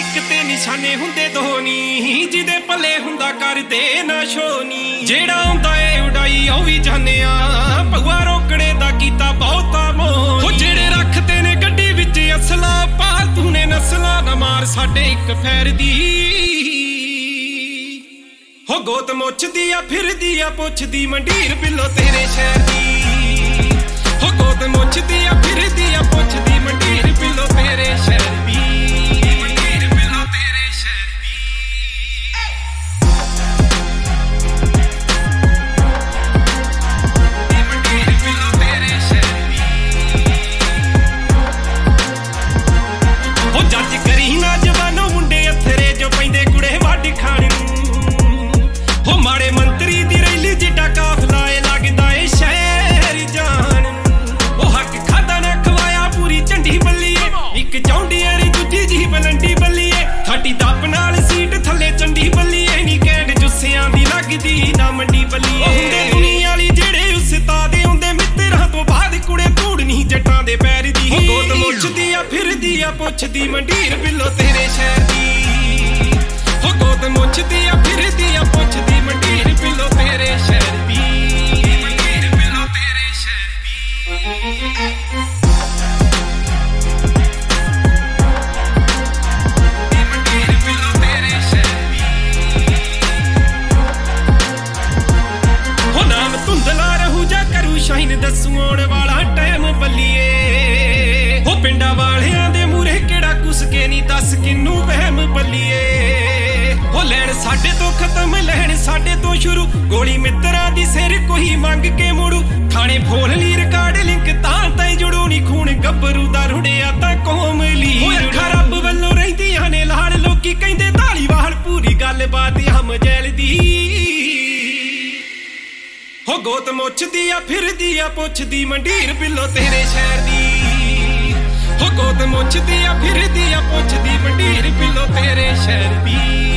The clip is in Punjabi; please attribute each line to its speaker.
Speaker 1: ਇੱਕ ਤੇ ਨਿਸ਼ਾਨੇ ਹੁੰਦੇ ਦੋ ਨੀ, ਜਿਹਦੇ ਪੱਲੇ ਹੁੰਦਾ ਕਰਦੇ ਨਾ ਸ਼ੋਨੀ। ਜਿਹੜਾ ਆਉਂਦਾ ਏ ਉਡਾਈ ਉਹ ਵੀ ਜਾਣਿਆ, ਭਗਵਾ ਰੋਕੜੇ ਦਾ ਕੀਤਾ ਬਹੁਤਾ ਮੋਹ। ਉਹ ਜਿਹੜੇ ਰੱਖਦੇ ਨੇ ਗੱਡੀ ਵਿੱਚ ਅਸਲਾ, ਪਾਲਤੂ ਨੇ ਨਸਲਾਂ ਨਾ ਮਾਰ ਸਾਡੇ ਇੱਕ ਫੈਰ ਦੀ। ਹੋ ਗੋਤ ਮੁੱਛਦੀ ਆ ਫਿਰਦੀ ਆ ਪੁੱਛਦੀ ਮੰਡੀਰ ਬਿੱਲੋ ਤੇਰੇ ਸ਼ਹਿਰ ਦੀ। ਹੋ ਗੋਤ ਮੁੱਛਦੀ ਆ ਫਿਰਦੀ ਆ ਪੁੱਛਦੀ ਮੰਡੀਰ ਬਿੱਲੋ ਤੇਰੇ ਸ਼ਹਿਰ ਦੀ। ਨਾ ਮੰਡੀ ਬੱਲੀਏ ਹੁੰਦੇ ਦੁਨੀਆ ਵਾਲੀ ਜਿਹੜੇ ਉਸਤਾਦ ਆਉਂਦੇ ਮਿੱਤਰਾਂ ਤੋਂ ਬਾਅਦ ਕੁੜੇ ਧੂੜ ਨਹੀਂ ਜੱਟਾਂ ਦੇ ਪੈਰ ਦੀ। ਗੋਤ ਮੁੱਛਦੀ ਆ ਫਿਰਦੀ ਆ ਪੁੱਛਦੀ ਮੰਡੀਰ ਬਿੱਲੋ ਤੇਰੇ ਸ਼ਹਿਰ ਦੀ। ਹੋ ਗੋਤ ਮੁੱਛਦੀ ਆ ਫਿਰਦੀ ਆ ਪੁੱਛਦੀ ਮੰਡੀਰ ਬਿੱਲੋ ਤੇਰੇ ਸ਼ਹਿਰ ਦੀ। ਮੰਡੀਰ ਬਿੱਲੋ ਤੇਰੇ ਸ਼ਹਿਰ ਦੀ। ਸ਼ਾਹੀਨ ਦੱਸੂ ਆਉਣ ਵਾਲਾ ਟਾਈਮ ਬੱਲੀਏ। ਹੋ ਪਿੰਡਾਂ ਵਾਲਿਆਂ ਦੇ ਮੂਹਰੇ ਕਿਹੜਾ ਕੁਸ ਕੇ ਨਹੀਂ ਦੱਸ ਕਿਨੂੰ ਵਹਿਮ ਬੱਲੀਏ। ਹੋ ਲੈਣ ਸਾਡੇ ਤੋਂ ਖਤਮ ਲੈਣ ਸਾਡੇ ਤੋਂ ਸ਼ੁਰੂ, ਗੋਲੀ ਮਿੱਤਰਾਂ ਦੀ ਸਿਰ ਕੋਈ ਮੰਗ ਕੇ ਮੁੜੂ। ਥਾਣੇ ਫੋਲ ਲਈ ਰਿਕਾਰਡ ਲਿੰਕ ਤਾਂ ਤੈ ਜੁੜੂ ਨੀ, ਖੂਨ ਗੱਭਰੂ ਦਾ ਰੁੜਿਆ ਤਾਂ ਕੌਮ ਲਈ। ਅੱਖਾਂ ਰੱਬ ਵੱਲੋਂ ਰਹਿੰਦੀਆਂ ਨੇ ਲਾਲ, ਲੋਕੀ ਕਹਿੰਦੇ ਧਾਲੀਵਾਲ ਪੂਰੀ ਗੱਲਬਾਤ ਹਮ ਜੈਲ ਦੀ। ਹੋ ਗੋਤ ਮੁੱਛਦੀ ਆ ਫਿਰਦੀ ਆ ਪੁੱਛਦੀ ਮੰਡੀਰ ਬਿੱਲੋ ਤੇਰੇ ਸ਼ਹਿਰ ਦੀ। ਹੋ ਗੋਤ ਮੁੱਛਦੀ ਆ ਫਿਰਦੀ ਆ ਪੁੱਛਦੀ ਮੰਡੀਰ ਬਿੱਲੋ ਤੇਰੇ ਸ਼ਹਿਰ ਦੀ।